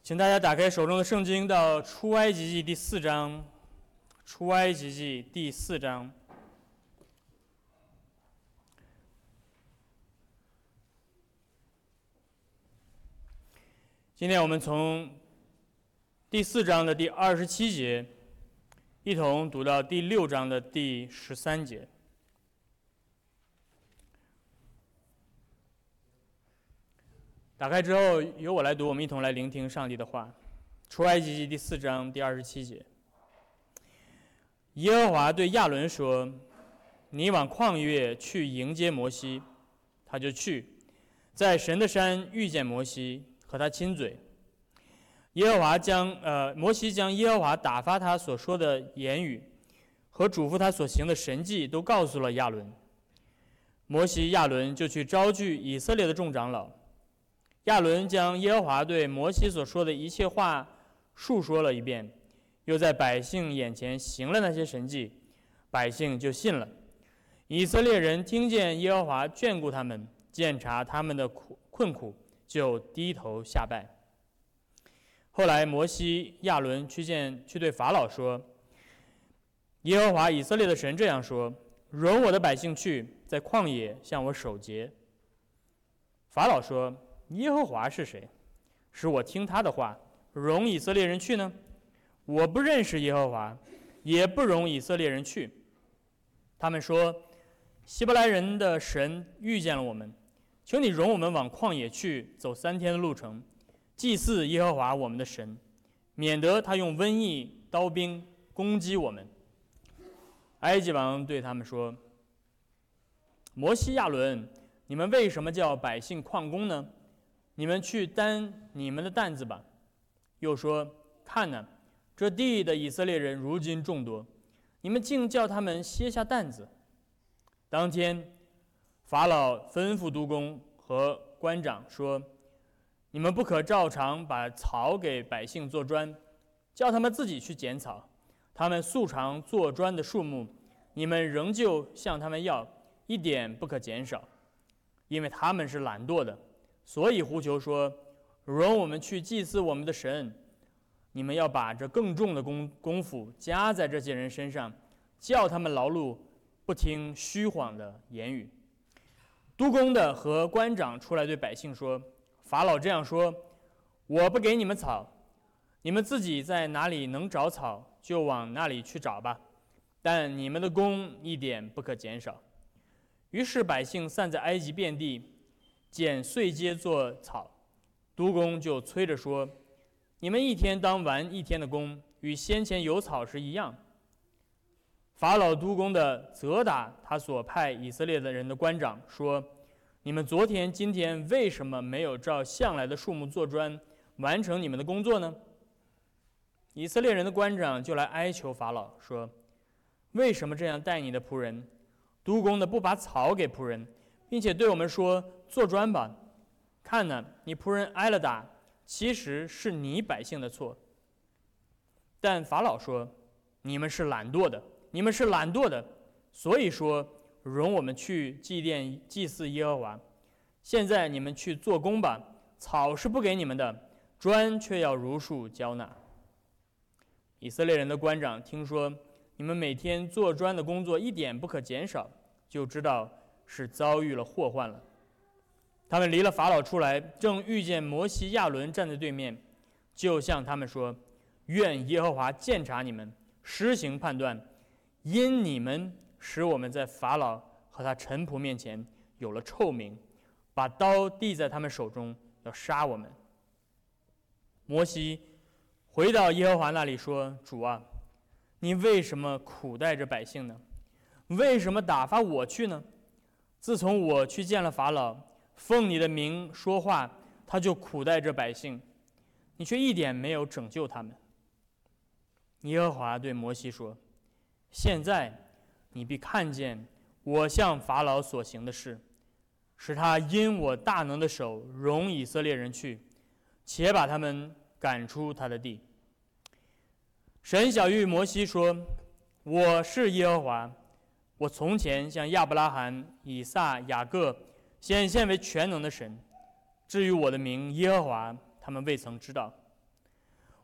请大家打开手中的圣经到出埃及记第4章。出埃及记第4章。今天我们从第4章的第27节一同读到第6章的第13节。打开之后，由我来读，我们一同来聆听上帝的话。出埃及记第4章第27节，耶和华对亚伦说：“你往旷野去迎接摩西。”他就去，在神的山遇见摩西，和他亲嘴。摩西将耶和华打发他所说的言语和嘱咐他所行的神迹都告诉了亚伦。摩西、亚伦就去招聚以色列的众长老。亚伦将耶和华对摩西所说的一切话述说了一遍，又在百姓眼前行了那些神迹，百姓就信了。以色列人听见耶和华眷顾他们，鉴察他们的困苦，就低头下拜。后来摩西、亚伦去对法老说：“耶和华以色列的神这样说：容我的百姓去，在旷野向我守节。”法老说：“耶和华是谁，使我听他的话，容以色列人去呢？我不认识耶和华，也不容以色列人去。”他们说：“希伯来人的神遇见了我们，求你容我们往旷野去，走3天的路程，祭祀耶和华我们的神，免得他用瘟疫、刀兵攻击我们。”埃及王对他们说：“摩西、亚伦，你们为什么叫百姓旷工呢？你们去担你们的担子吧。”又说：“看哪，这地的以色列人如今众多，你们竟叫他们歇下担子。”当天，法老吩咐督工和官长说：“你们不可照常把草给百姓做砖，叫他们自己去剪草。他们素常做砖的数目，你们仍旧向他们要，一点不可减少，因为他们是懒惰的。所以呼求说：容我们去祭祀我们的神。你们要把这更重的功夫加在这些人身上，叫他们劳碌，不听虚谎的言语。”督工的和官长出来对百姓说：“法老这样说，我不给你们草，你们自己在哪里能找草，就往那里去找吧，但你们的工一点不可减少。”于是百姓散在埃及遍地，捡碎秸做草。督工就催着说：“你们一天当完一天的工，与先前有草时一样。”法老督工的责打他所派以色列的人的官长说：“你们昨天、今天为什么没有照向来的数目做砖，完成你们的工作呢？”以色列人的官长就来哀求法老说：“为什么这样待你的仆人？督工的不把草给仆人，并且对我们说：做砖吧。看呢，你仆人挨了打，其实是你百姓的错。”但法老说：“你们是懒惰的，你们是懒惰的，所以说容我们去祭奠祭祀耶和华。现在你们去做工吧，草是不给你们的，砖却要如数交纳。”以色列人的官长听说你们每天做砖的工作一点不可减少，就知道是遭遇了祸患了。他们离了法老出来，正遇见摩西、亚伦站在对面，就向他们说：“愿耶和华鉴察你们，施行判断，因你们使我们在法老和他臣仆面前有了臭名，把刀递在他们手中，要杀我们。”摩西回到耶和华那里说：“主啊，你为什么苦待着百姓呢？为什么打发我去呢？自从我去见了法老，奉你的名说话，他就苦待着百姓，你却一点没有拯救他们。”耶和华对摩西说：“现在你必看见我向法老所行的事，使他因我大能的手容以色列人去，且把他们赶出他的地。”神晓谕摩西说：“我是耶和华，我从前向亚伯拉罕、以撒、雅各显现为全能的神。至于我的名耶和华，他们未曾知道。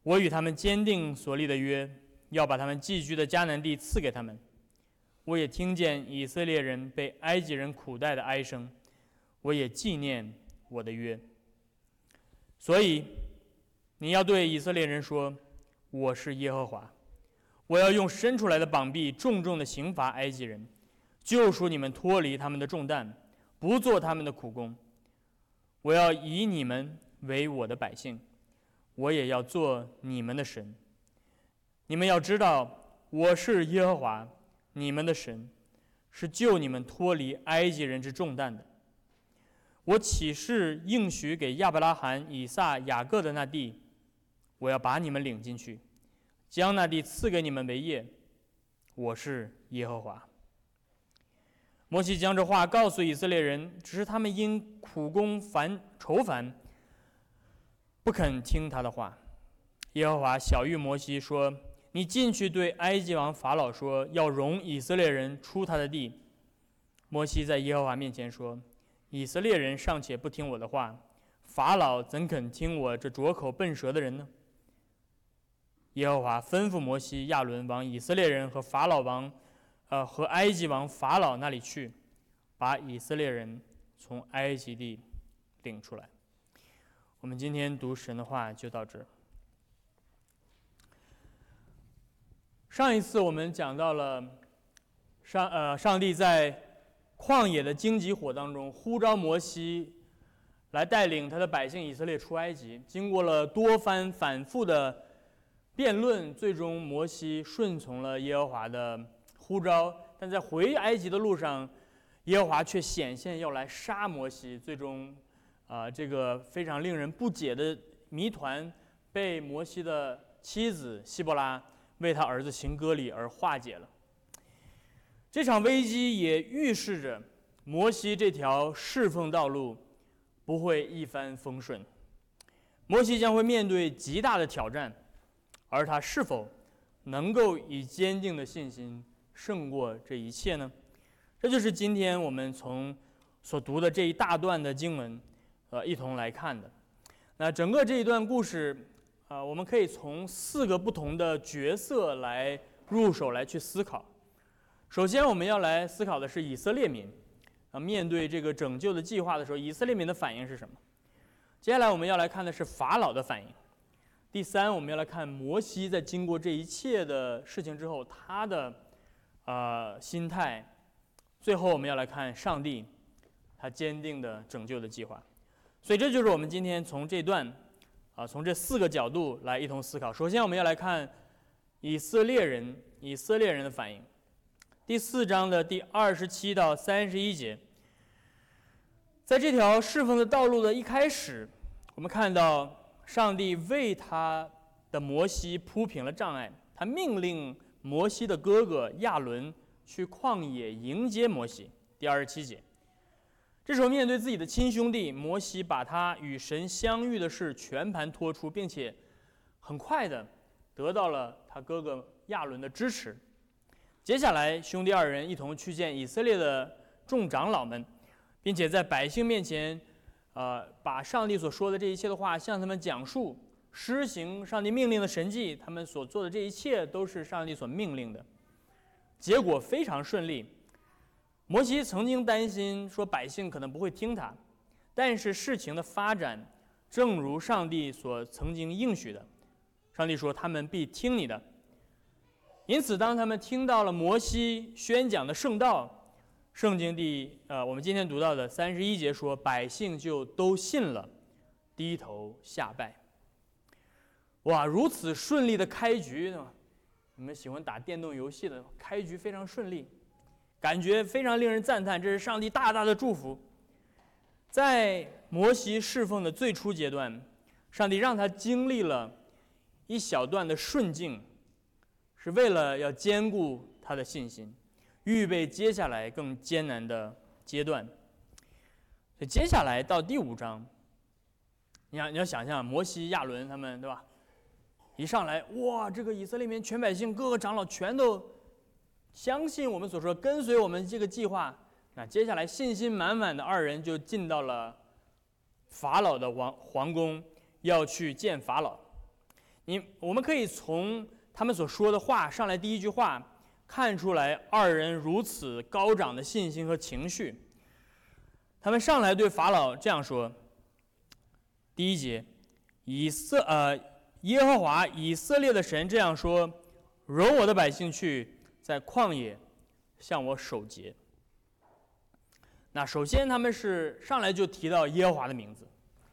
我与他们坚定所立的约，要把他们寄居的迦南地赐给他们。我也听见以色列人被埃及人苦待的哀声，我也纪念我的约。所以你要对以色列人说，我是耶和华，我要用伸出来的膀臂重重的刑罚埃及人，救赎你们脱离他们的重担，不做他们的苦工。我要以你们为我的百姓，我也要做你们的神。你们要知道，我是耶和华你们的神，是救你们脱离埃及人之重担的。我起誓应许给亚伯拉罕、以撒、雅各的那地，我要把你们领进去，将那地赐给你们为业。我是耶和华。摩西将这话告诉以色列人，只是他们因苦工愁烦，不肯听他的话。耶和华晓谕摩西说，你进去对埃及王法老说，要容以色列人出他的地。摩西在耶和华面前说，以色列人尚且不听我的话，法老怎肯听我这拙口笨舌的人呢？耶和华吩咐摩西、亚伦往以色列人和法老王和埃及王法老那里去，把以色列人从埃及地领出来。我们今天读神的话就到这儿。上一次我们讲到了上帝在旷野的荆棘火当中呼召摩西来带领他的百姓以色列出埃及，经过了多番反复的辩论，最终摩西顺从了耶和华的呼召，但在回埃及的路上，耶和华却显现要来杀摩西，最终这个非常令人不解的谜团被摩西的妻子希伯拉为他儿子行割礼而化解了。这场危机也预示着摩西这条侍奉道路不会一帆风顺，摩西将会面对极大的挑战，而他是否能够以坚定的信心胜过这一切呢？这就是今天我们所读的这一大段的经文一同来看的。那整个这一段故事我们可以从4个不同的角色来入手来去思考。首先我们要来思考的是以色列民面对这个拯救的计划的时候，以色列民的反应是什么？接下来我们要来看的是法老的反应。第三，我们要来看摩西在经过这一切的事情之后他的心态。最后我们要来看上帝他坚定的拯救的计划。所以这就是我们今天从这段从这4个角度来一同思考。首先我们要来看以色列人的反应。第4章的第27到31节，在这条侍奉的道路的一开始，我们看到上帝为他的摩西铺平了障碍，他命令摩西的哥哥亚伦去旷野迎接摩西。第27节，这时候面对自己的亲兄弟，摩西把他与神相遇的事全盘托出，并且很快的得到了他哥哥亚伦的支持。接下来兄弟2人一同去见以色列的众长老们，并且在百姓面前把上帝所说的这一切的话向他们讲述，施行上帝命令的神迹。他们所做的这一切都是上帝所命令的，结果非常顺利。摩西曾经担心说百姓可能不会听他，但是事情的发展正如上帝所曾经应许的，上帝说他们必听你的。因此当他们听到了摩西宣讲的圣道，圣经我们今天读到的31节说，百姓就都信了，低头下拜。哇，如此顺利的开局呢？你们喜欢打电动游戏的，开局非常顺利，感觉非常令人赞叹，这是上帝大大的祝福。在摩西侍奉的最初阶段，上帝让他经历了一小段的顺境，是为了要兼顾他的信心，预备接下来更艰难的阶段。所以接下来到第5章，你要想象摩西、亚伦他们，对吧？一上来，哇，这个以色列民全百姓各个长老全都相信我们所说，跟随我们这个计划。那接下来信心满满的2人就进到了法老的皇宫，要去见法老。 我们可以从他们所说的话上来，第一句话看出来二人如此高涨的信心和情绪。他们上来对法老这样说：第一节，耶和华以色列的神这样说：容我的百姓去，在旷野向我守节。那首先他们是上来就提到耶和华的名字，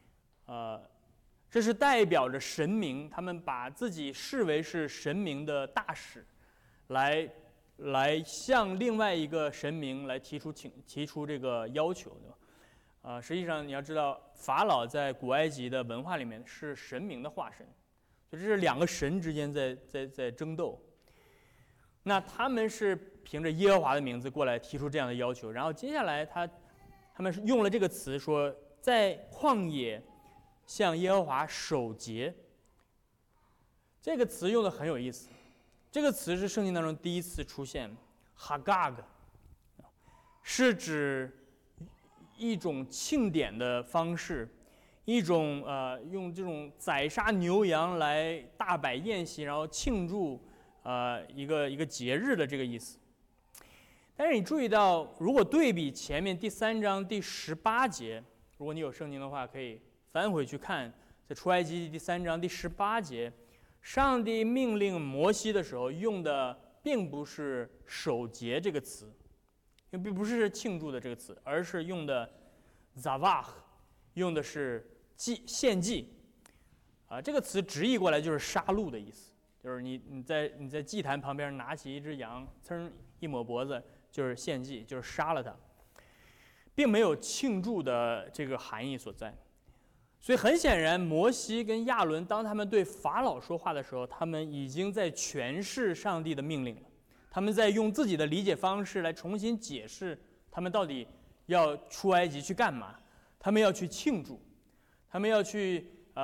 这是代表着神明，他们把自己视为是神明的大使，来向另外一个神明来提出这个要求，对吧？实际上你要知道，法老在古埃及的文化里面是神明的化身，所以这是两个神之间在争斗。那他们是凭着耶和华的名字过来提出这样的要求，然后接下来他们是用了这个词说，在旷野向耶和华守节。这个词用的很有意思，这个词是圣经当中第一次出现 ，Hagag， 是指一种庆典的方式，一种用这种宰杀牛羊来大摆宴席，然后庆祝一个节日的这个意思。但是你注意到，如果对比前面第3章第18节，如果你有圣经的话，可以翻回去看，在出埃及第3章第18节，上帝命令摩西的时候用的并不是守节这个词，因为并不是庆祝的这个词，而是用的 zavah， 用的是献祭。这个词直译过来就是杀戮的意思，就是你在祭坛旁边拿起一只羊，噌一抹脖子，就是献祭，就是杀了它，并没有庆祝的这个含义所在。所以很显然，摩西跟亚伦当他们对法老说话的时候，他们已经在诠释上帝的命令了，他们在用自己的理解方式来重新解释他们到底要出埃及去干嘛，他们要去庆祝，他们要去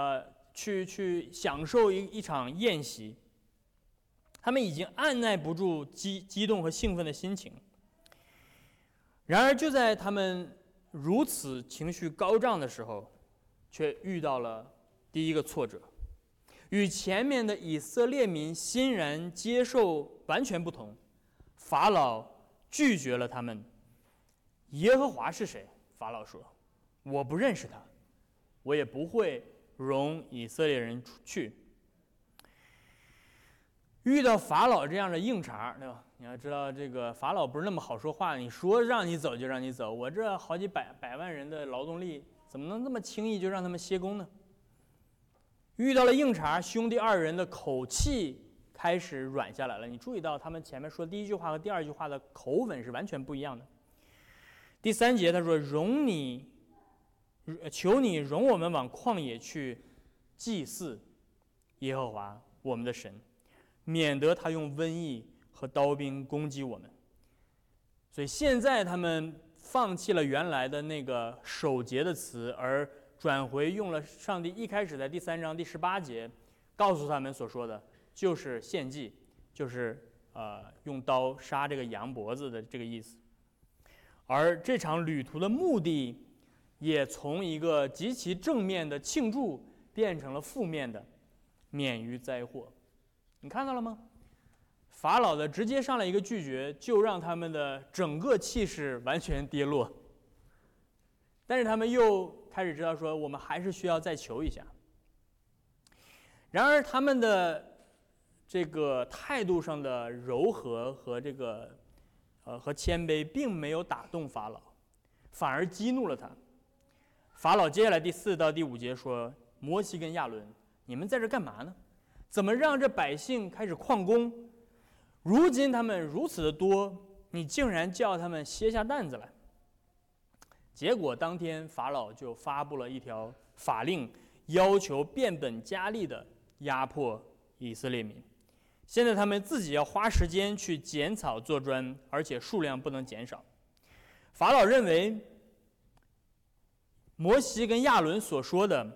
享受一场宴席，他们已经按耐不住激动和兴奋的心情。然而就在他们如此情绪高涨的时候，却遇到了第一个挫折，与前面的以色列民欣然接受完全不同。法老拒绝了他们。耶和华是谁？法老说：我不认识他，我也不会容以色列人去。遇到法老这样的硬茬，对吧？你要知道，这个法老不是那么好说话，你说让你走就让你走，我这好几百万人的劳动力，怎么能这么轻易就让他们歇工呢？遇到了硬茬，兄弟二人的口气开始软下来了。你注意到他们前面说第一句话和第二句话的口吻是完全不一样的。第3节他说：求你容我们往旷野去祭祀耶和华我们的神，免得他用瘟疫和刀兵攻击我们。所以现在他们放弃了原来的那个守节的词，而转回用了上帝一开始在第3章第18节告诉他们所说的，就是献祭，就是用刀杀这个羊脖子的这个意思。而这场旅途的目的也从一个极其正面的庆祝变成了负面的免于灾祸。你看到了吗？法老的直接上来一个拒绝，就让他们的整个气势完全跌落。但是他们又开始知道说，我们还是需要再求一下。然而他们的这个态度上的柔和和这个和谦卑，并没有打动法老，反而激怒了他。法老接下来第4到第5节说：摩西跟亚伦，你们在这干嘛呢？怎么让这百姓开始旷工？如今他们如此的多，你竟然叫他们歇下担子来。结果当天法老就发布了一条法令，要求变本加厉的压迫以色列民。现在他们自己要花时间去剪草做砖，而且数量不能减少。法老认为摩西跟亚伦所说的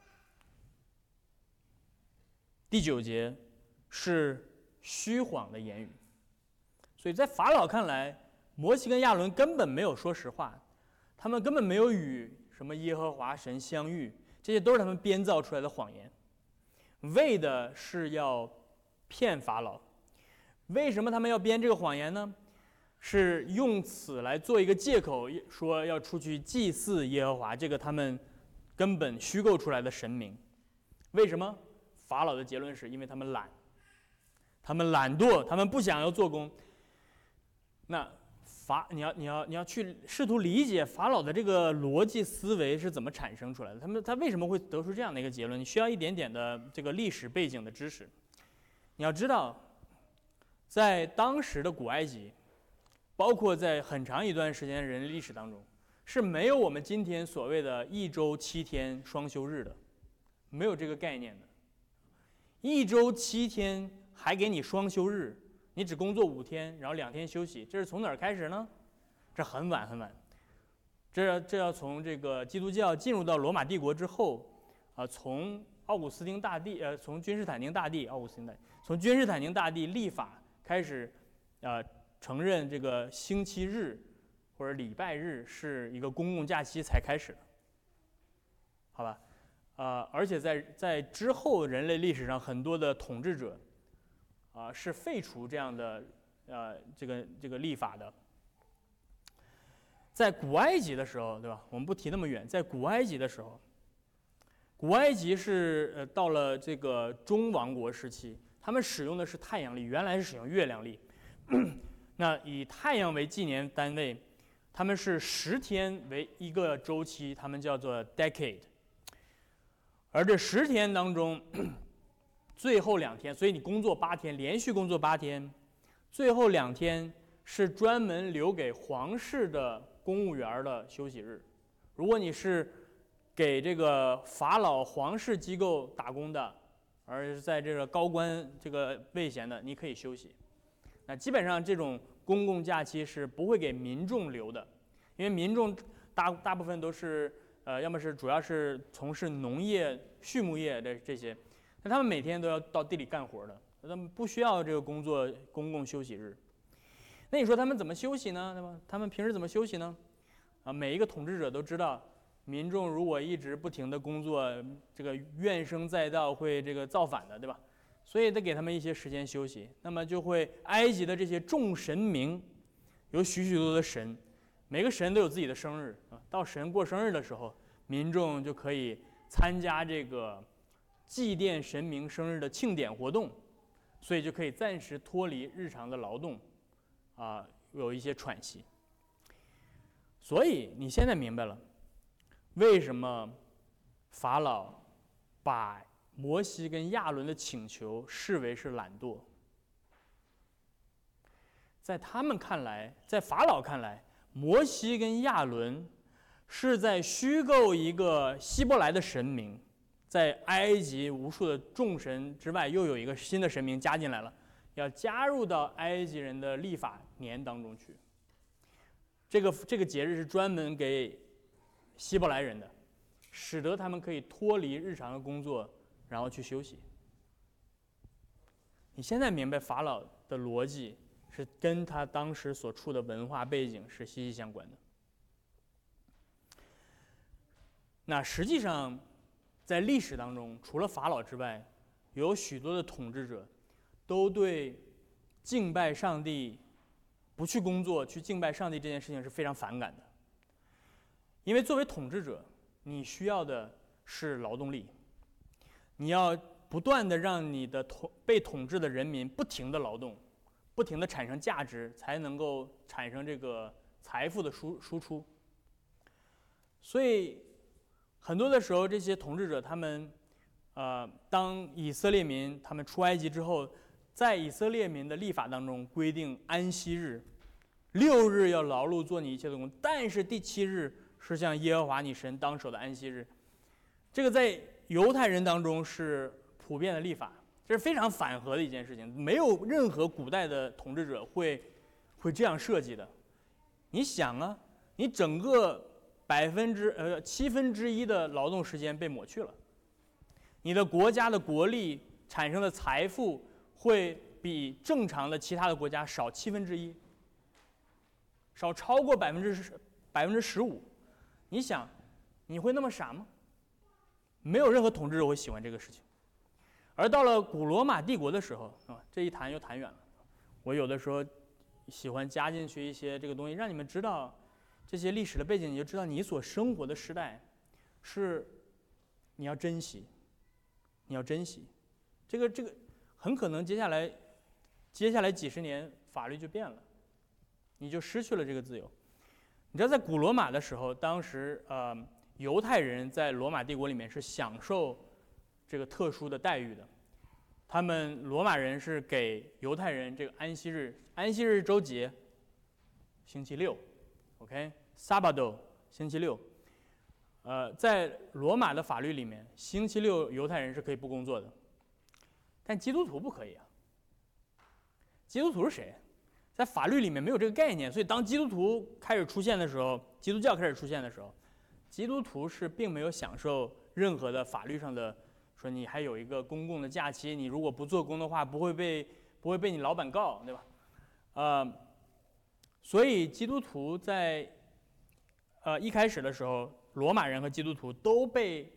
第9节是虚谎的言语，所以在法老看来，摩西跟亚伦根本没有说实话，他们根本没有与什么耶和华神相遇，这些都是他们编造出来的谎言。 为的是要骗法老。为什么他们要编这个谎言呢？是用此来做一个借口，说要出去祭祀耶和华这个他们根本虚构出来的神明。为什么？法老的结论是因为他们懒，他们懒惰，他们不想要做工。那你要去试图理解法老的这个逻辑思维是怎么产生出来的，他为什么会得出这样的一个结论？你需要一点点的这个历史背景的知识。你要知道，在当时的古埃及，包括在很长一段时间人类历史当中，是没有我们今天所谓的1周7天双休日的，没有这个概念的。1周7天还给你双休日，你只工作5天，然后2天休息，这是从哪儿开始呢？这很晚很晚，这要从这个基督教进入到罗马帝国之后，从从君士坦丁大帝从君士坦丁大帝立法开始，承认这个星期日或者礼拜日是一个公共假期才开始的，好吧？而且在之后人类历史上很多的统治者，是废除这样的这个立法的。在古埃及的时候，对吧？我们不提那么远，在古埃及的时候，古埃及是到了这个中王国时期，他们使用的是太阳历，原来是使用月亮历。那以太阳为纪年单位，他们是10天为一个周期，他们叫做 decade。而这10天当中，最后2天，所以你工作8天，连续工作8天，最后2天是专门留给皇室的公务员的休息日。如果你是给这个法老皇室机构打工的，而是在这个高官这个位衔的，你可以休息。那基本上这种公共假期是不会给民众留的，因为民众大部分都是要么是主要是从事农业、畜牧业的这些，那他们每天都要到地里干活的，他们不需要这个工作公共休息日。那你说他们怎么休息呢？对吧？他们平时怎么休息呢？每一个统治者都知道，民众如果一直不停的工作，这个怨声载道，会这个造反的，对吧？所以得给他们一些时间休息。那么就会埃及的这些众神明，有许许多多的神，每个神都有自己的生日啊。到神过生日的时候，民众就可以参加这个祭奠神明生日的庆典活动，所以就可以暂时脱离日常的劳动，有一些喘息。所以你现在明白了，为什么法老把摩西跟亚伦的请求视为是懒惰。在他们看来，在法老看来，摩西跟亚伦是在虚构一个希伯来的神明，在埃及无数的众神之外，又有一个新的神明加进来了，要加入到埃及人的历法年当中去。这个节日是专门给希伯来人的，使得他们可以脱离日常的工作，然后去休息。你现在明白法老的逻辑是跟他当时所处的文化背景是息息相关的。那实际上，在历史当中，除了法老之外，有许多的统治者都对敬拜上帝、不去工作去敬拜上帝这件事情是非常反感的。因为作为统治者，你需要的是劳动力，你要不断的让你的被统治的人民不停的劳动，不停的产生价值，才能够产生这个财富的输出。所以很多的时候，这些统治者他们，当以色列民他们出埃及之后，在以色列民的律法当中规定安息日，6日要劳碌做你一切的工，但是第7日是向耶和华你神当守的安息日。这个在犹太人当中是普遍的律法，这是非常反和的一件事情，没有任何古代的统治者会这样设计的。你想啊，你整个1/7的劳动时间被抹去了，你的国家的国力产生的财富会比正常的其他的国家少1/7，少超过15%。你想，你会那么傻吗？没有任何统治者会喜欢这个事情。 而到了古罗马帝国的时候这一谈又谈远了。我有的时候喜欢加进去一些这个东西，让你们知道这些历史的背景，你就知道你所生活的时代是你要珍惜，你要珍惜。这个很可能接下来几十年法律就变了，你就失去了这个自由。你知道在古罗马的时候，当时犹太人在罗马帝国里面是享受这个特殊的待遇的。他们罗马人是给犹太人这个安息日周节，星期六 ，OK，Sabado， 星期六。在罗马的法律里面，星期六犹太人是可以不工作的，但基督徒不可以啊。基督徒是谁？在法律里面没有这个概念，所以当基督徒开始出现的时候，基督教开始出现的时候，基督徒是并没有享受任何的法律上的，说你还有一个公共的假期，你如果不做工的话，不会被你老板告，对吧？所以基督徒在一开始的时候，罗马人和基督徒都被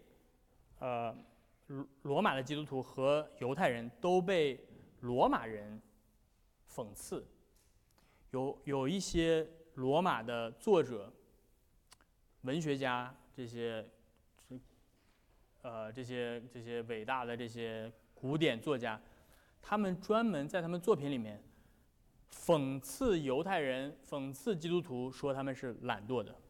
罗马的基督徒和犹太人都被罗马人讽刺。有一些罗马的作者、文学家，这些伟大的这些古典作家，他们专门在他们作品里面讽刺犹太人、讽刺基督徒，说他们是懒惰的，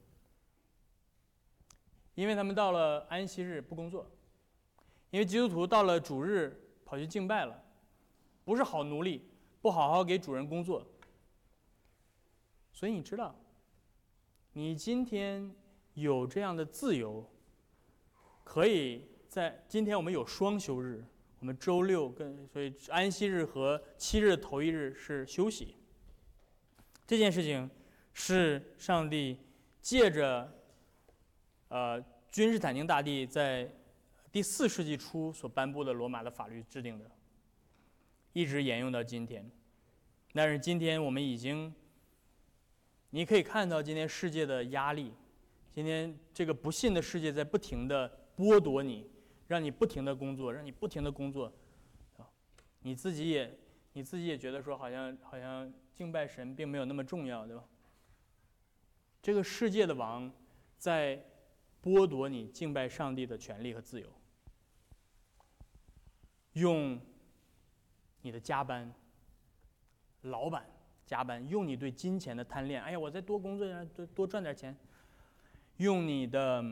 因为他们到了安息日不工作，因为基督徒到了主日跑去敬拜了，不是好奴隶，不好好给主人工作。所以你知道，你今天有这样的自由，可以在今天我们有双休日，我们周六所以安息日和7日的头一日是休息。这件事情是上帝借着君士坦丁大帝在第4世纪初所颁布的罗马的法律制定的，一直沿用到今天。但是今天我们已经，你可以看到今天世界的压力，今天这个不信的世界在不停地剥夺你，让你不停地工作，让你不停地工作，你自己也觉得说好像敬拜神并没有那么重要，对吧？这个世界的王在剥夺你敬拜上帝的权利和自由，用你的加班，老板加班，用你对金钱的贪恋，哎呀，我再多工作点，多赚点钱，用你的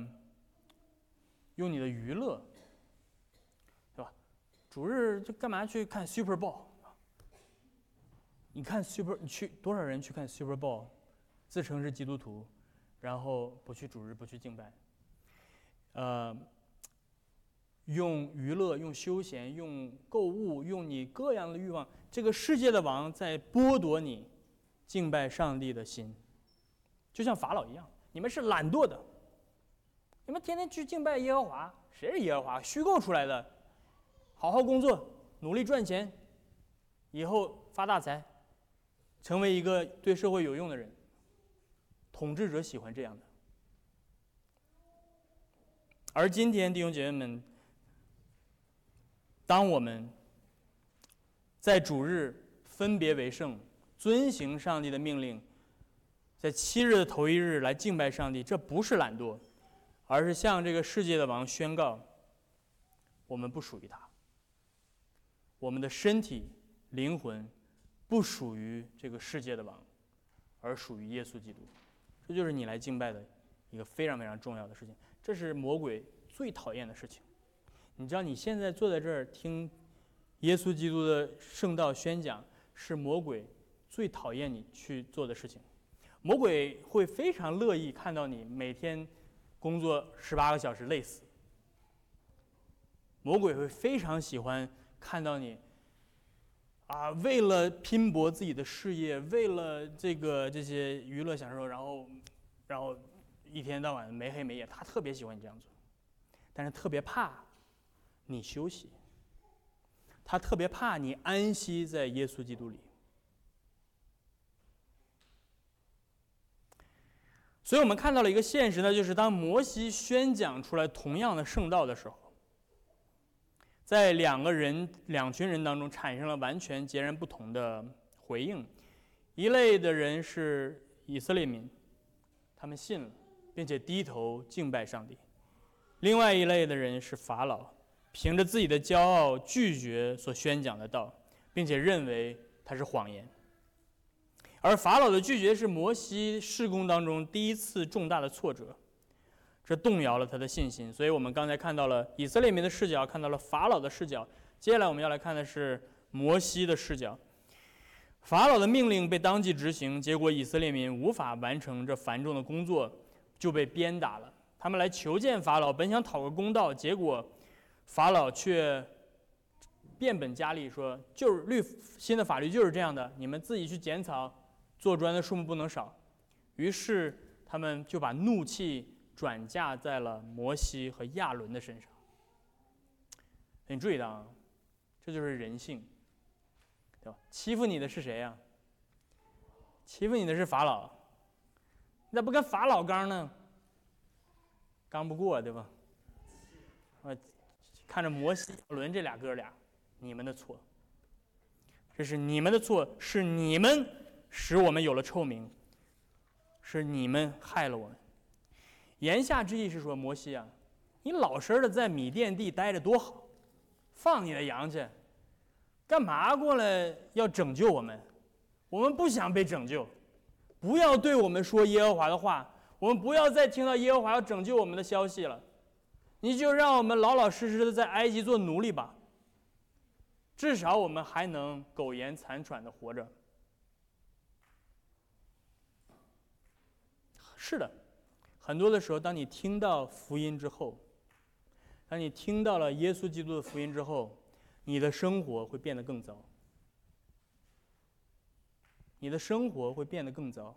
娱乐，对吧？主日就干嘛去看 Super Bowl？ 你去多少人去看 Super Bowl？ 自称是基督徒，然后不去主日，不去敬拜。用娱乐、用休闲、用购物、用你各样的欲望，这个世界的王在剥夺你敬拜上帝的心，就像法老一样，你们是懒惰的，你们天天去敬拜耶和华，谁是耶和华？虚构出来的，好好工作，努力赚钱，以后发大财，成为一个对社会有用的人。统治者喜欢这样的。而今天弟兄姐妹们，当我们在主日分别为圣，遵行上帝的命令，在7日的头一日来敬拜上帝，这不是懒惰，而是向这个世界的王宣告，我们不属于他，我们的身体、灵魂不属于这个世界的王，而属于耶稣基督。这就是你来敬拜的一个非常非常重要的事情，这是魔鬼最讨厌的事情。你知道你现在坐在这儿听耶稣基督的圣道宣讲，是魔鬼最讨厌你去做的事情。魔鬼会非常乐意看到你每天工作18个小时累死，魔鬼会非常喜欢看到你为了拼搏自己的事业，为了这些娱乐享受，然后一天到晚没黑没夜，他特别喜欢你这样做，但是特别怕你休息，他特别怕你安息在耶稣基督里。所以我们看到了一个现实呢，就是当摩西宣讲出来同样的圣道的时候， 在两群人当中产生了完全截然不同的回应。一类的人是以色列民，他们信了，并且低头敬拜上帝；另外一类的人是法老，凭着自己的骄傲拒绝所宣讲的道，并且认为它是谎言。而法老的拒绝是摩西事工当中第一次重大的挫折，这动摇了他的信心。所以我们刚才看到了以色列民的视角，看到了法老的视角，接下来我们要来看的是摩西的视角。法老的命令被当即执行，结果以色列民无法完成这繁重的工作，就被鞭打了。他们来求见法老，本想讨个公道，结果法老却变本加厉说，就是新的法律就是这样的，你们自己去剪草，做砖的数目不能少。于是他们就把怒气转嫁在了摩西和亚伦的身上。你注意到啊，这就是人性，对吧？欺负你的是谁呀？欺负你的是法老，你咋不跟法老刚呢？刚不过，对吧？看着摩西、亚伦这俩哥俩，你们的错，这是你们的错，是你们使我们有了臭名，是你们害了我们。言下之意是说，摩西啊，你老实的在米甸地待着多好，放你的羊去，干嘛过来要拯救我们？我们不想被拯救，不要对我们说耶和华的话，我们不要再听到耶和华要拯救我们的消息了。你就让我们老老实实的在埃及做奴隶吧，至少我们还能苟延残喘的活着。是的，很多的时候，当你听到福音之后，当你听到了耶稣基督的福音之后，你的生活会变得更糟。你的生活会变得更糟。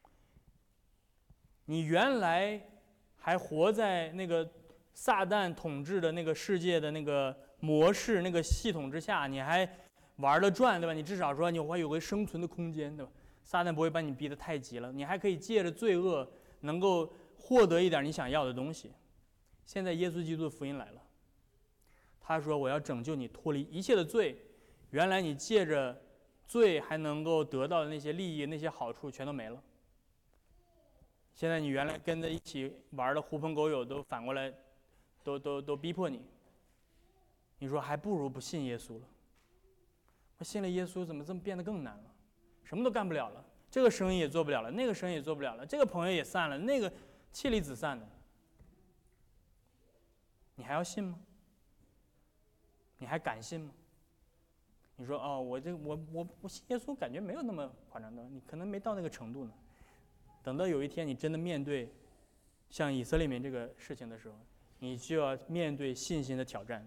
你原来还活在那个撒旦统治的那个世界的那个模式、那个系统之下，你还玩得转，对吧？你至少说你还有个生存的空间，对吧？撒旦不会把你逼得太急了，你还可以借着罪恶能够获得一点你想要的东西。现在耶稣基督的福音来了，他说我要拯救你脱离一切的罪。原来你借着罪还能够得到的那些利益、那些好处全都没了。现在你原来跟着一起玩的狐朋狗友都反过来都逼迫你，你说还不如不信耶稣了。我信了耶稣怎么这么变得更难了？什么都干不了了，这个生意也做不了了，那个生意也做不了了，这个朋友也散了，那个妻离子散的，你还要信吗？你还敢信吗？你说哦，我信耶稣，感觉没有那么夸张的，你可能没到那个程度呢。等到有一天你真的面对像以色列民这个事情的时候，你就要面对信心的挑战。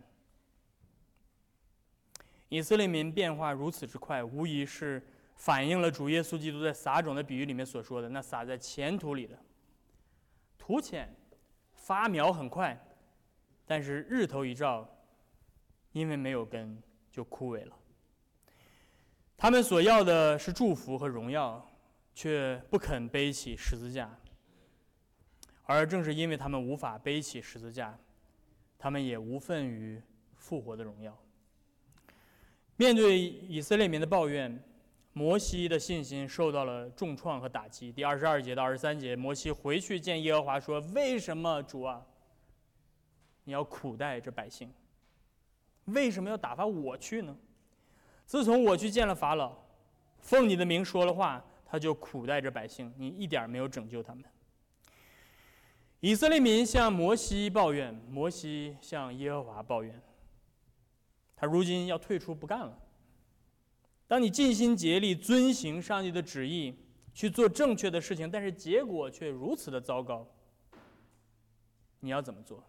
以色列民变化如此之快，无疑是反映了主耶稣基督在撒种的比喻里面所说的，那撒在前土里的，土浅，发苗很快，但是日头一照，因为没有根就枯萎了。他们所要的是祝福和荣耀，却不肯背起十字架。而正是因为他们无法背起十字架，他们也无份于复活的荣耀。面对以色列民的抱怨，摩西的信心受到了重创和打击。第22节到23节，摩西回去见耶和华说：“为什么主啊，你要苦待这百姓？为什么要打发我去呢？自从我去见了法老，奉你的名说了话，他就苦待这百姓，你一点没有拯救他们。”以色列民向摩西抱怨，摩西向耶和华抱怨。他如今要退出不干了。当你尽心竭力遵行上帝的旨意，去做正确的事情，但是结果却如此的糟糕，你要怎么做？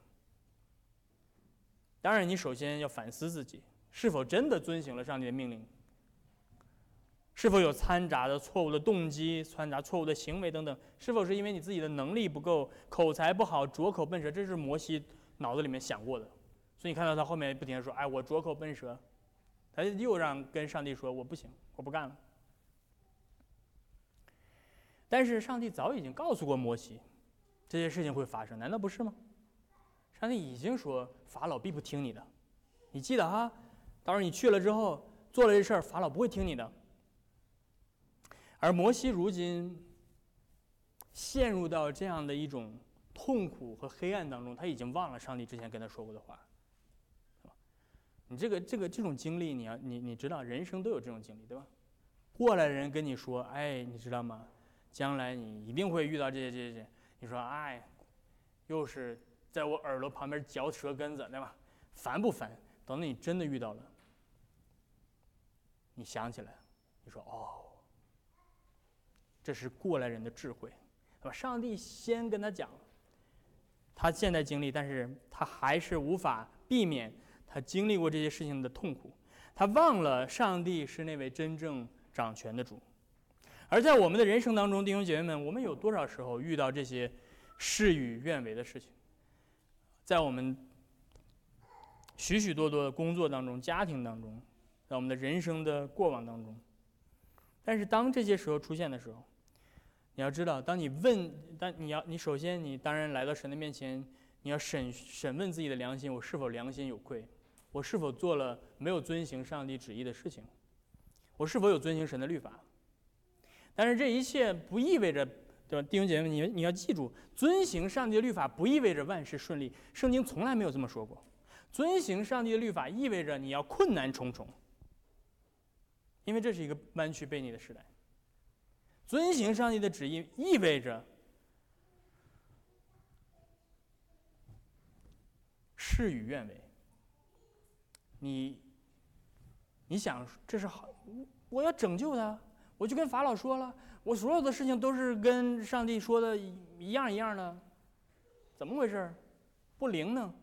当然，你首先要反思自己，是否真的遵行了上帝的命令，是否有掺杂的错误的动机、掺杂错误的行为等等，是否是因为你自己的能力不够、口才不好、拙口笨舌，这是摩西脑子里面想过的。所以你看到他后面不停地说：“哎，我拙口笨舌。”他又跟上帝说：“我不行，我不干了。”但是上帝早已经告诉过摩西，这些事情会发生，难道不是吗？上帝已经说法老必不听你的， 你记得哈，到时候你去了之后做了这事儿，法老不会听你的。而摩西如今陷入到这样的一种痛苦和黑暗当中，他已经忘了上帝之前跟他说过的话。你这种经历，你知道，人生都有这种经历，对吧？过来人跟你说，哎，你知道吗？将来你一定会遇到这些。你说，哎，又是在我耳朵旁边嚼舌根子，对吧？烦不烦？等到你真的遇到了，你想起来，你说，哦，这是过来人的智慧，对吧？上帝先跟他讲，他现在经历，但是他还是无法避免他经历过这些事情的痛苦。他忘了上帝是那位真正掌权的主。而在我们的人生当中，弟兄姐妹们，我们有多少时候遇到这些事与愿违的事情？在我们许许多多的工作当中、家庭当中，在我们的人生的过往当中。但是当这些时候出现的时候，你要知道，你首先你当然来到神的面前，你要审问自己的良心，我是否良心有愧？我是否做了没有遵行上帝旨意的事情？我是否有遵行神的律法？但是这一切不意味着，对吧，弟兄姐妹们，你要记住，遵行上帝的律法不意味着万事顺利。圣经从来没有这么说过。遵行上帝的律法意味着你要困难重重，因为这是一个弯曲悖逆的时代。遵行上帝的旨意意味着事与愿违。你想这是好，我要拯救他，我就跟法老说了，我所有的事情都是跟上帝说的一样一样的，怎么回事？不灵呢？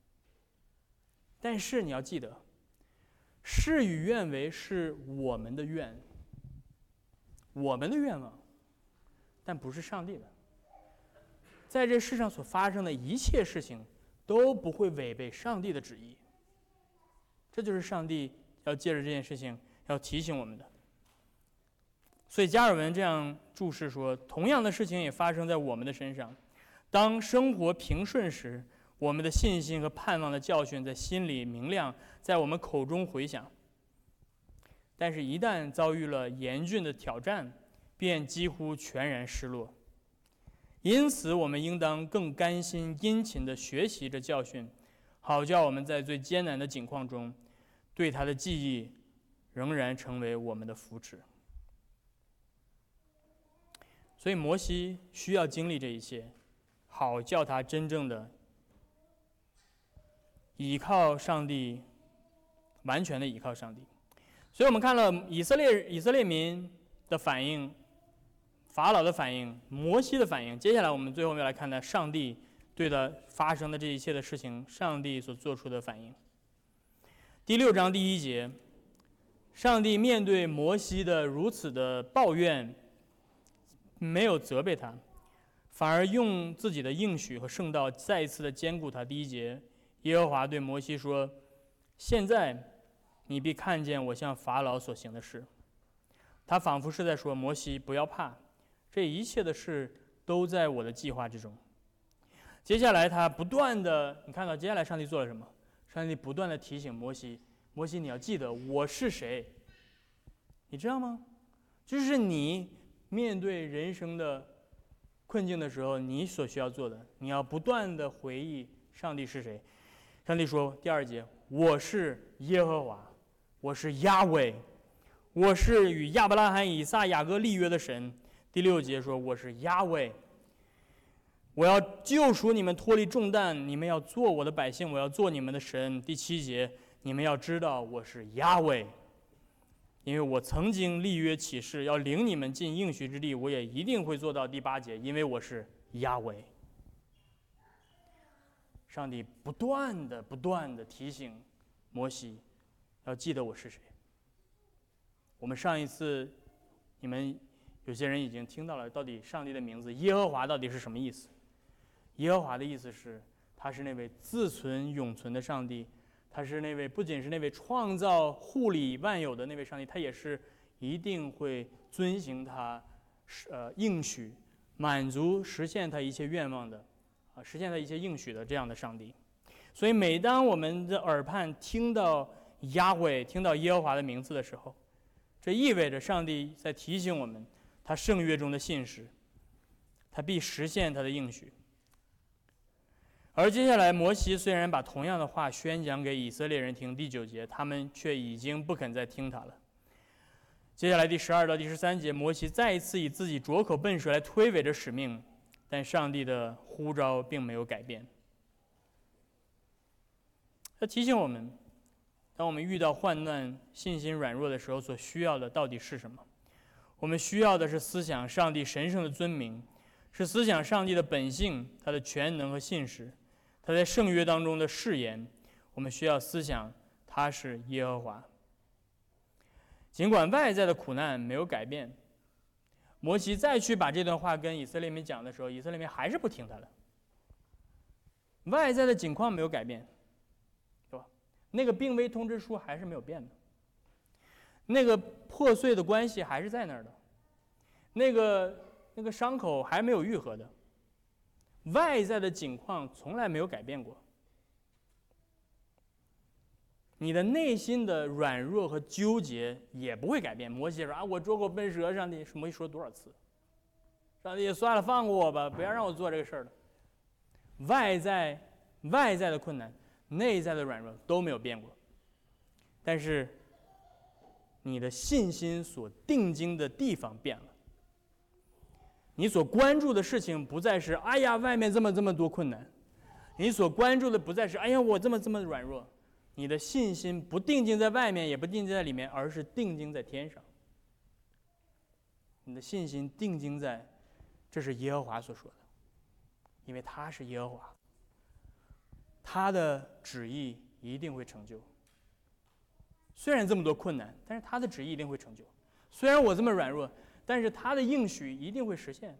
但是你要记得，事与愿违是我们的愿，我们的愿望，但不是上帝的。在这世上所发生的一切事情都不会违背上帝的旨意。这就是上帝要借着这件事情要提醒我们的。所以加尔文这样注释说，同样的事情也发生在我们的身上。当生活平顺时，我们的信心和盼望的教训在心里明亮，在我们口中回响。但是一旦遭遇了严峻的挑战，便几乎全然失落。因此我们应当更甘心殷勤地学习这教训，好叫我们在最艰难的境况中，对他的记忆仍然成为我们的福祉。所以摩西需要经历这一切，好叫他真正的倚靠上帝，完全的倚靠上帝。所以我们看了以色列民的反应，法老的反应，摩西的反应。接下来我们最后要来看看上帝对的发生的这一切的事情，上帝所做出的反应。第6章第1节，上帝面对摩西的如此的抱怨，没有责备他，反而用自己的应许和圣道再一次的坚固他。第1节，耶和华对摩西说：“现在你必看见我向法老所行的事。”他仿佛是在说：“摩西，不要怕，这一切的事都在我的计划之中。”接下来他不断的，你看到接下来上帝做了什么？上帝不断的提醒摩西：“摩西，你要记得我是谁。”你知道吗？就是你面对人生的困境的时候，你所需要做的，你要不断的回忆上帝是谁。上帝说，第2节：“我是耶和华，我是亚伟，我是与亚伯拉罕、以撒、雅各立约的神。”第6节说：“我是亚伟，我要救赎你们，脱离重担，你们要做我的百姓，我要做你们的神。”第7节，你们要知道我是亚伟，因为我曾经立约起誓，要领你们进应许之地，我也一定会做到。第8节，因为我是亚伟。上帝不断的提醒摩西，要记得我是谁。我们上一次，你们有些人已经听到了，到底上帝的名字耶和华到底是什么意思？耶和华的意思是，他是那位自存永存的上帝，他是那位不仅是那位创造护理万有的那位上帝，他也是一定会遵行他应许，满足实现他一切愿望的，实现他一切应许的这样的上帝。 所以每当我们的耳畔听到亚伟、听到耶和华的名字的时候，这意味着上帝在提醒我们，他圣约中的信实，他必实现他的应许。而接下来，摩西虽然把同样的话宣讲给以色列人听，第9节，他们却已经不肯再听他了。接下来第12到第13节，摩西再一次以自己拙口笨舌来推诿着使命，但上帝的呼召并没有改变。他提醒我们，当我们遇到患难、信心软弱的时候，所需要的到底是什么？我们需要的是思想上帝神圣的尊名，是思想上帝的本性、他的全能和信实，他在圣约当中的誓言。我们需要思想他是耶和华。尽管外在的苦难没有改变，摩西再去把这段话跟以色列民讲的时候，以色列民还是不听他的。外在的境况没有改变，对吧？那个病危通知书还是没有变的，那个破碎的关系还是在那儿的，那个伤口还没有愈合的，外在的境况从来没有改变过。你的内心的软弱和纠结也不会改变。摩西说啊，我拙口笨舌，上帝摩西说多少次？上帝算了，放过我吧，不要让我做这个事儿了。外在的困难，内在的软弱都没有变过，但是你的信心所定睛的地方变了。你所关注的事情不再是哎呀外面这么多困难，你所关注的不再是哎呀我这么软弱。你的信心不定睛在外面，也不定睛在里面，而是定睛在天上。你的信心定睛在，这是耶和华所说的，因为他是耶和华，他的旨意一定会成就。虽然这么多困难，但是他的旨意一定会成就。虽然我这么软弱，但是他的应许一定会实现。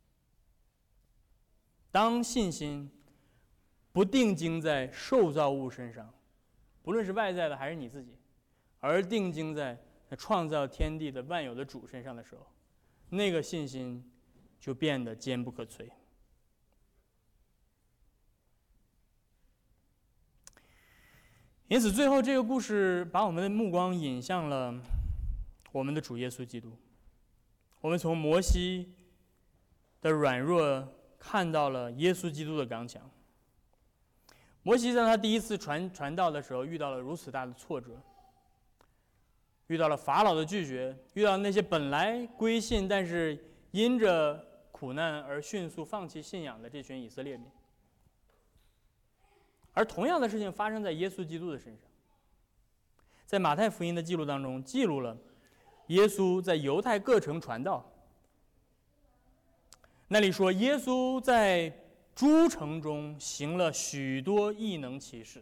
当信心不定睛在受造物身上，不论是外在的还是你自己，而定睛在创造天地的万有的主身上的时候，那个信心就变得坚不可摧。因此最后这个故事把我们的目光引向了我们的主耶稣基督。我们从摩西的软弱看到了耶稣基督的刚强。摩西在他第一次传道的时候遇到了如此大的挫折，遇到了法老的拒绝，遇到那些本来归信但是因着苦难而迅速放弃信仰的这群以色列民。而同样的事情发生在耶稣基督的身上。在马太福音的记录当中记录了耶稣在犹太各城传道，那里说耶稣在诸城中行了许多异能奇事。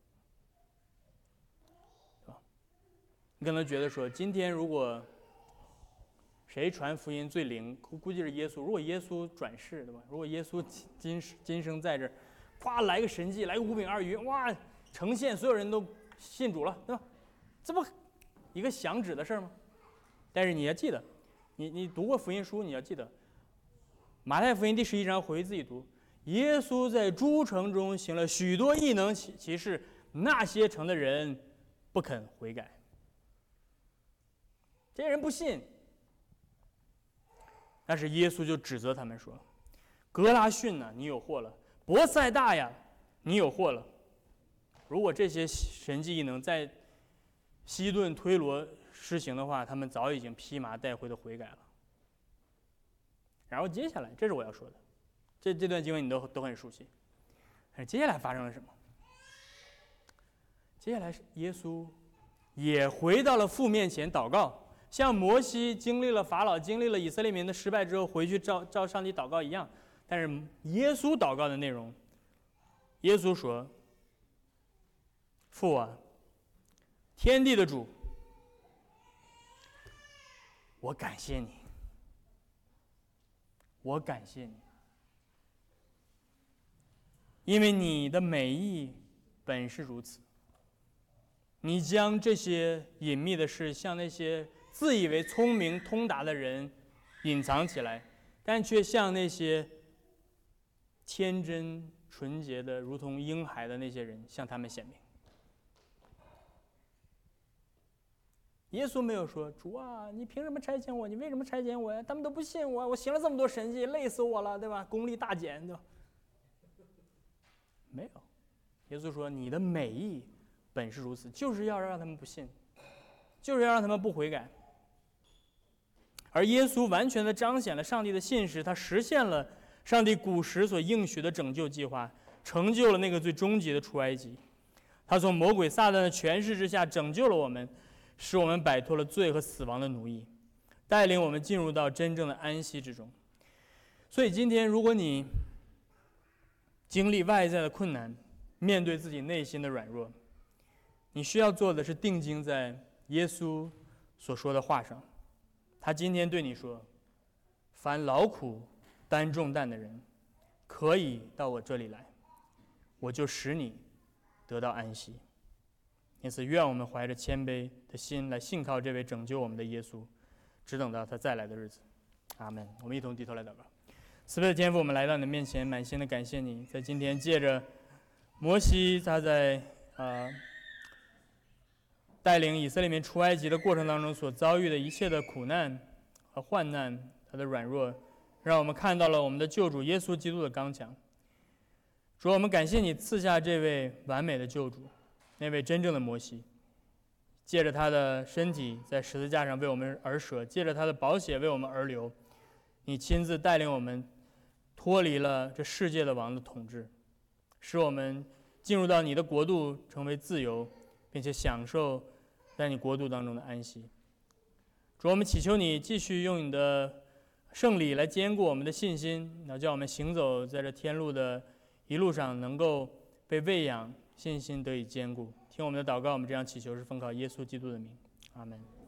你可能觉得说，今天如果谁传福音最灵，估计是耶稣。如果耶稣转世，对吧？如果耶稣今生在这儿，哗来个神迹，来个5饼2鱼，哇，呈现所有人都信主了，对吧？这不一个响指的事吗？但是你要记得，你读过福音书，你要记得，马太福音第11章回自己读。耶稣在诸城中行了许多异能奇事，那些城的人不肯悔改，这些人不信。但是耶稣就指责他们说：“格拉逊呐，你有祸了；伯赛大呀，你有祸了。如果这些神迹异能在西顿推罗施行的话，他们早已经披麻戴灰的悔改了。”然后接下来，这是我要说的。这段经文你都很熟悉，但是接下来发生了什么？接下来是耶稣也回到了父面前祷告，像摩西经历了法老、经历了以色列民的失败之后，回去照上帝祷告一样。但是耶稣祷告的内容，耶稣说：“父啊，天地的主，我感谢你，我感谢你。因为你的美意本是如此，你将这些隐秘的事向那些自以为聪明通达的人隐藏起来，但却向那些天真纯洁的如同婴孩的那些人向他们显明。耶稣没有说：“主啊，你凭什么差遣我？你为什么差遣我呀？他们都不信我，我行了这么多神迹，累死我了，对吧？功力大减，对吧？”没有，耶稣说：“你的美意本是如此，就是要让他们不信，就是要让他们不悔改。”而耶稣完全的彰显了上帝的信实，他实现了上帝古时所应许的拯救计划，成就了那个最终极的出埃及。他从魔鬼撒旦的权势之下拯救了我们，使我们摆脱了罪和死亡的奴役，带领我们进入到真正的安息之中。所以今天，如果你经历外在的困难，面对自己内心的软弱，你需要做的是定睛在耶稣所说的话上。他今天对你说：“凡劳苦担重担的人，可以到我这里来，我就使你得到安息。”因此，愿我们怀着谦卑的心来信靠这位拯救我们的耶稣，只等到他再来的日子。阿们。我们一同低头来祷告。慈悲的天父，我们来到你的面前，满心的感谢你，在今天借着摩西他在带领以色列民出埃及的过程当中所遭遇的一切的苦难和患难，他的软弱，让我们看到了我们的救主耶稣基督的刚强。主，我们感谢你赐下这位完美的救主，那位真正的摩西，借着他的身体在十字架上为我们而舍，借着他的宝血为我们而流，你亲自带领我们脱离了这世界的王的统治，使我们进入到你的国度，成为自由，并且享受在你国度当中的安息。主，我们祈求你继续用你的圣礼来坚固我们的信心，要叫我们行走在这天路的一路上能够被喂养，信心得以坚固。听我们的祷告，我们这样祈求是奉靠耶稣基督的名，阿们。